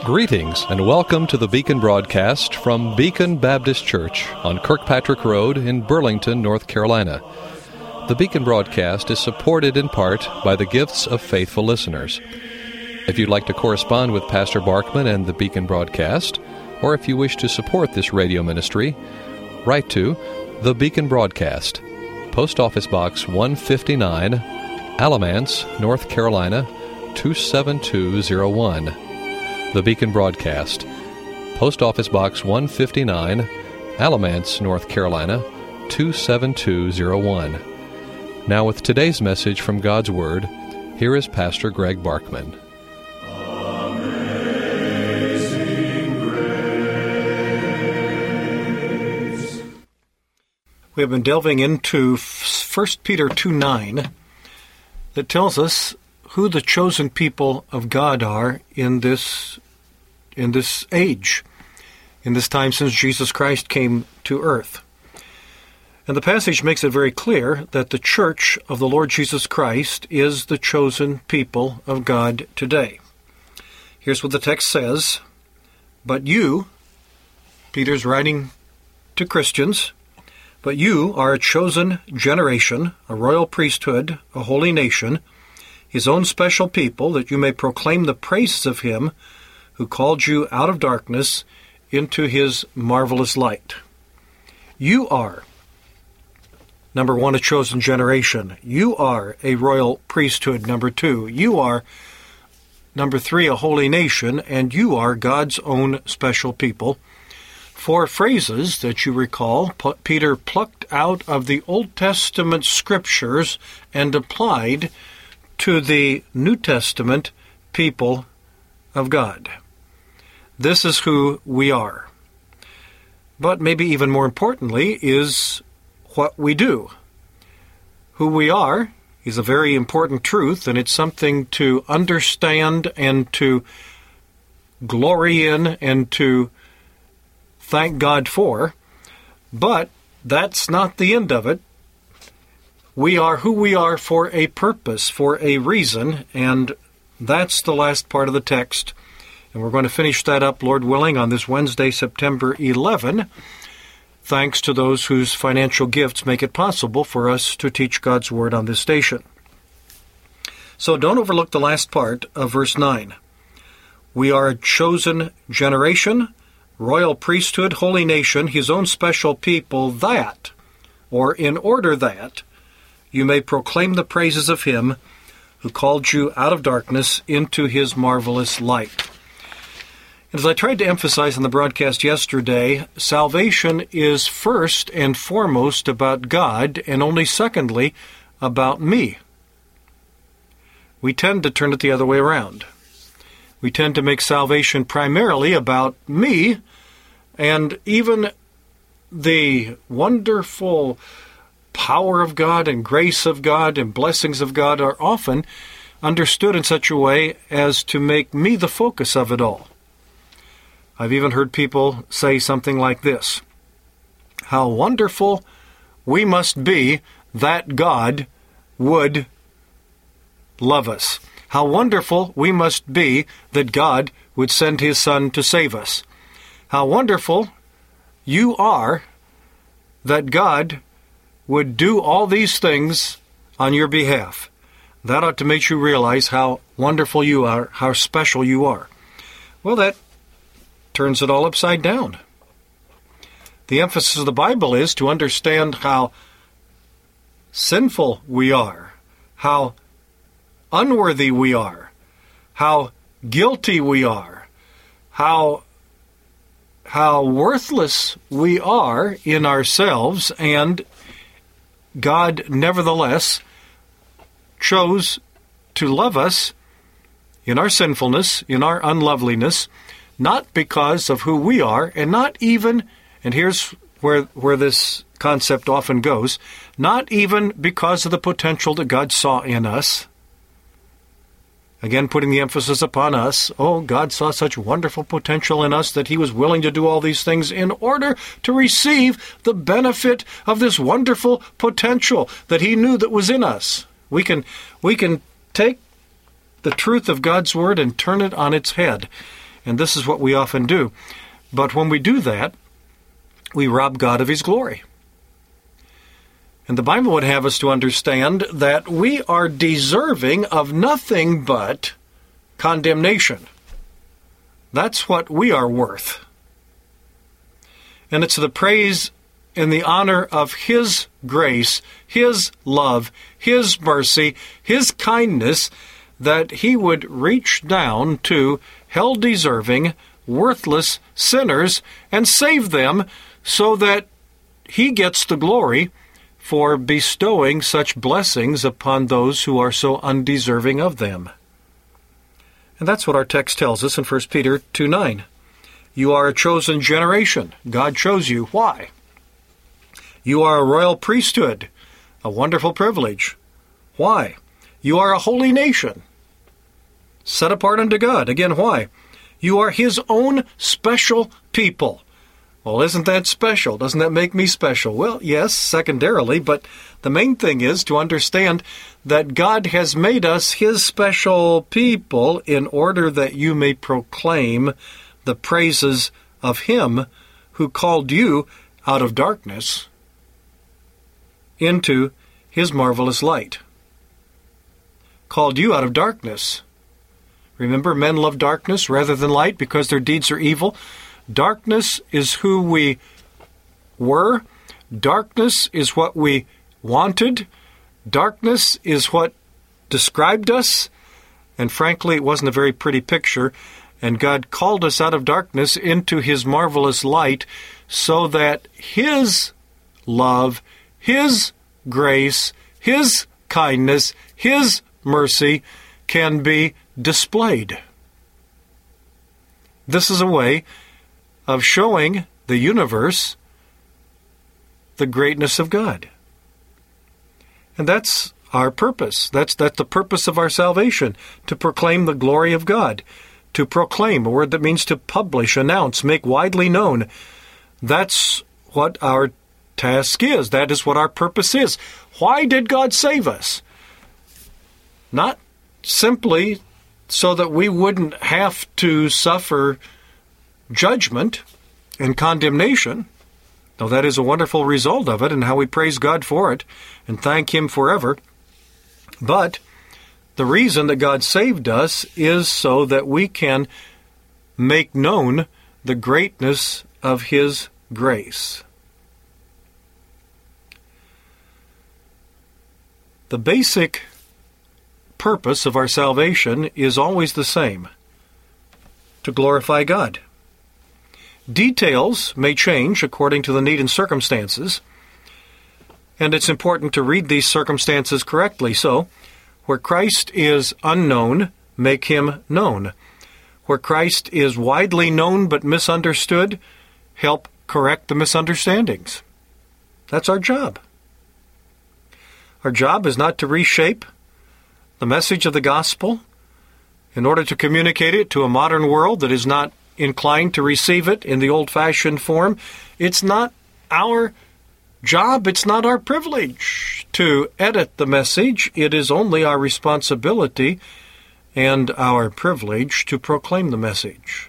Greetings and welcome to the Beacon broadcast from Beacon Baptist Church on Kirkpatrick Road in Burlington, North Carolina. The Beacon broadcast is supported in part by the gifts of faithful listeners. If you'd like to correspond with Pastor Barkman and the Beacon broadcast, or if you wish to support this radio ministry, write to The Beacon Broadcast, Post Office Box 159, Alamance, North Carolina 27201. The Beacon Broadcast, Post Office Box 159, Alamance, North Carolina 27201. Now with today's message from God's Word, here is Pastor Greg Barkman. We have been delving into 1 Peter 2:9 that tells us who the chosen people of God are in this age, in this time since Jesus Christ came to earth. And the passage makes it very clear that the church of the Lord Jesus Christ is the chosen people of God today. Here's what the text says: "But you," Peter's writing to Christians, "but you are a chosen generation, a royal priesthood, a holy nation, His own special people, that you may proclaim the praises of Him who called you out of darkness into His marvelous light." You are, number one, a chosen generation. You are a royal priesthood, number two. You are, number three, a holy nation, and you are God's own special people. Four phrases that you recall Peter plucked out of the Old Testament scriptures and applied to the New Testament people of God. This is who we are. But maybe even more importantly is what we do. Who we are is a very important truth, and it's something to understand and to glory in and to thank God for. But that's not the end of it. We are who we are for a purpose, for a reason, and that's the last part of the text. And we're going to finish that up, Lord willing, on this Wednesday, September 11, thanks to those whose financial gifts make it possible for us to teach God's Word on this station. So don't overlook the last part of verse 9. We are a chosen generation, royal priesthood, holy nation, His own special people, that, or in order that, you may proclaim the praises of Him who called you out of darkness into His marvelous light. And as I tried to emphasize in the broadcast yesterday, salvation is first and foremost about God, and only secondly about me. We tend to turn it the other way around. We tend to make salvation primarily about me, and even the wonderful power of God and grace of God and blessings of God are often understood in such a way as to make me the focus of it all. I've even heard people say something like this: how wonderful we must be that God would love us. How wonderful we must be that God would send His Son to save us. How wonderful you are that God would do all these things on your behalf. That ought to make you realize how wonderful you are, how special you are. Well, that turns it all upside down. The emphasis of the Bible is to understand how sinful we are, how unworthy we are, how guilty we are, how worthless we are in ourselves, and God nevertheless chose to love us in our sinfulness, in our unloveliness, not because of who we are, and not even, and here's where this concept often goes, not even because of the potential that God saw in us. Again, putting the emphasis upon us. Oh, God saw such wonderful potential in us that He was willing to do all these things in order to receive the benefit of this wonderful potential that He knew that was in us. We can take the truth of God's Word and turn it on its head. And this is what we often do. But when we do that, we rob God of His glory. And the Bible would have us to understand that we are deserving of nothing but condemnation. That's what we are worth. And it's the praise and the honor of His grace, His love, His mercy, His kindness, that He would reach down to hell-deserving, worthless sinners and save them so that He gets the glory for bestowing such blessings upon those who are so undeserving of them. And that's what our text tells us in 1 Peter 2:9. You are a chosen generation. God chose you. Why? You are a royal priesthood, a wonderful privilege. Why? You are a holy nation, set apart unto God. Again, why? You are His own special people. Well, isn't that special? Doesn't that make me special? Well, yes, secondarily, but the main thing is to understand that God has made us His special people in order that you may proclaim the praises of Him who called you out of darkness into His marvelous light. Called you out of darkness. Remember, men love darkness rather than light because their deeds are evil. Darkness is who we were. Darkness is what we wanted. Darkness is what described us. And frankly, it wasn't a very pretty picture. And God called us out of darkness into His marvelous light so that His love, His grace, His kindness, His mercy can be displayed. This is a way of showing the universe the greatness of God. And that's our purpose. That's the purpose of our salvation, to proclaim the glory of God. To proclaim, a word that means to publish, announce, make widely known. That's what our task is. That is what our purpose is. Why did God save us? Not simply so that we wouldn't have to suffer judgment and condemnation, though that is a wonderful result of it and how we praise God for it and thank Him forever. But the reason that God saved us is so that we can make known the greatness of His grace. The basic purpose of our salvation is always the same: to glorify God. Details may change according to the need and circumstances, and it's important to read these circumstances correctly. So, where Christ is unknown, make Him known. Where Christ is widely known but misunderstood, help correct the misunderstandings. That's our job. Our job is not to reshape the message of the gospel in order to communicate it to a modern world that is not inclined to receive it in the old-fashioned form. It's not our job, it's not our privilege to edit the message. It is only our responsibility and our privilege to proclaim the message.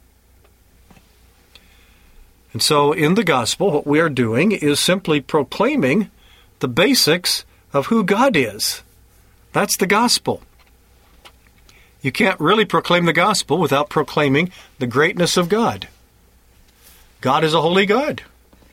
And so in the gospel, what we are doing is simply proclaiming the basics of who God is. That's the gospel. You can't really proclaim the gospel without proclaiming the greatness of God. God is a holy God.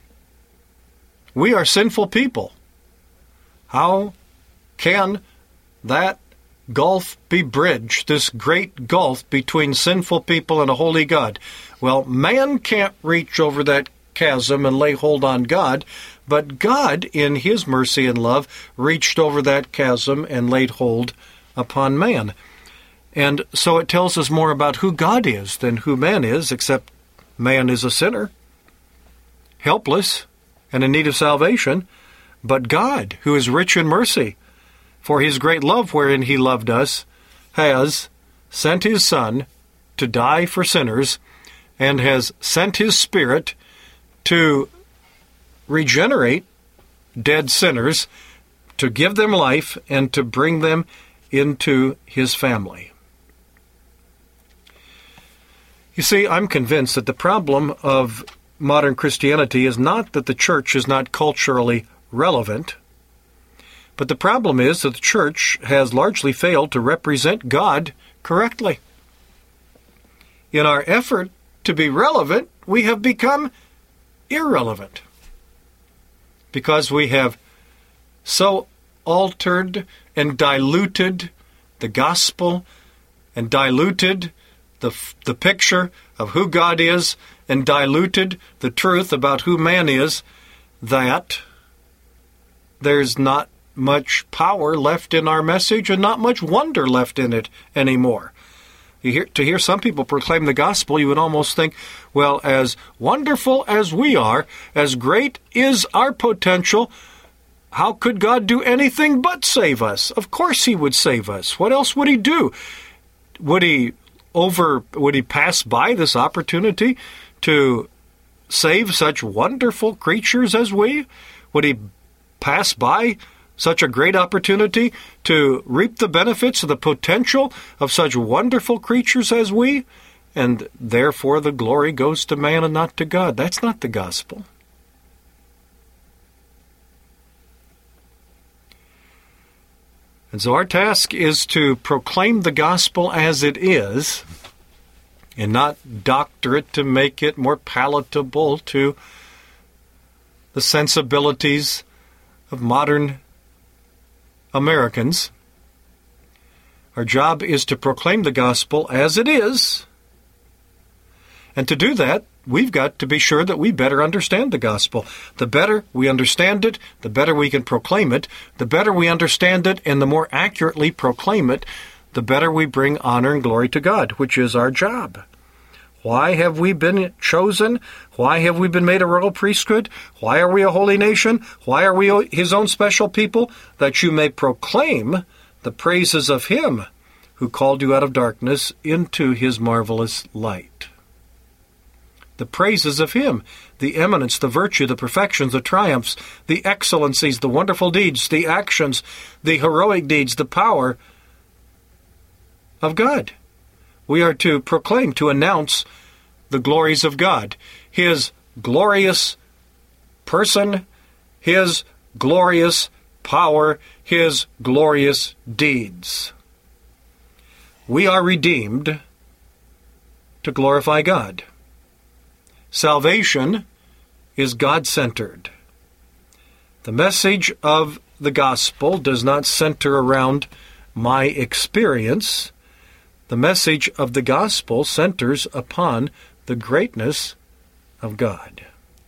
We are sinful people. How can that gulf be bridged, this great gulf between sinful people and a holy God? Well, man can't reach over that chasm and lay hold on God, but God, in His mercy and love, reached over that chasm and laid hold upon man. And so it tells us more about who God is than who man is, except man is a sinner, helpless, and in need of salvation. But God, who is rich in mercy, for His great love wherein He loved us, has sent His Son to die for sinners, and has sent His Spirit to regenerate dead sinners, to give them life, and to bring them into His family. You see, I'm convinced that the problem of modern Christianity is not that the church is not culturally relevant, but the problem is that the church has largely failed to represent God correctly. In our effort to be relevant, we have become irrelevant because we have so altered and diluted the gospel and diluted the picture of who God is and diluted the truth about who man is, that there's not much power left in our message and not much wonder left in it anymore. To hear some people proclaim the gospel, you would almost think, well, as wonderful as we are, as great is our potential, how could God do anything but save us? Of course he would save us. What else would he do? Would he pass by this opportunity to save such wonderful creatures as we? Would he pass by such a great opportunity to reap the benefits of the potential of such wonderful creatures as we? And therefore the glory goes to man and not to God. That's not the gospel. And so our task is to proclaim the gospel as it is and not doctor it to make it more palatable to the sensibilities of modern Americans. Our job is to proclaim the gospel as it is. And to do that, we've got to be sure that we better understand the gospel. The better we understand it, the better we can proclaim it. The better we understand it and the more accurately proclaim it, the better we bring honor and glory to God, which is our job. Why have we been chosen? Why have we been made a royal priesthood? Why are we a holy nation? Why are we his own special people? That you may proclaim the praises of him who called you out of darkness into his marvelous light. The praises of him, the eminence, the virtue, the perfections, the triumphs, the excellencies, the wonderful deeds, the actions, the heroic deeds, the power of God. We are to proclaim, to announce the glories of God, his glorious person, his glorious power, his glorious deeds. We are redeemed to glorify God. Salvation is God-centered. The message of the gospel does not center around my experience. The message of the gospel centers upon the greatness of God.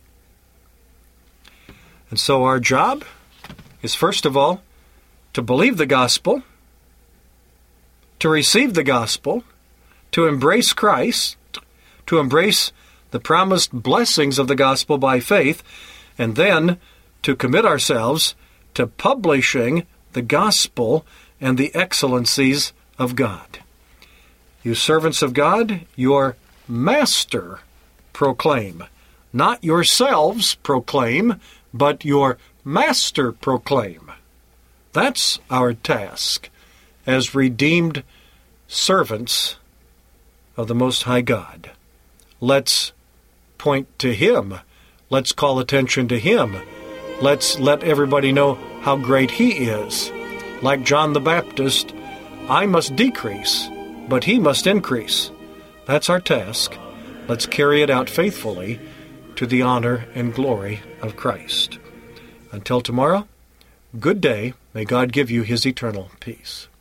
And so our job is, first of all, to believe the gospel, to receive the gospel, to embrace Christ, to embrace the promised blessings of the gospel by faith, and then to commit ourselves to publishing the gospel and the excellencies of God. You servants of God, your master proclaim. Not yourselves proclaim, but your master proclaim. That's our task as redeemed servants of the Most High God. Let's point to him. Let's call attention to him. Let's let everybody know how great he is. Like John the Baptist, I must decrease, but he must increase. That's our task. Let's carry it out faithfully to the honor and glory of Christ. Until tomorrow, good day. May God give you his eternal peace.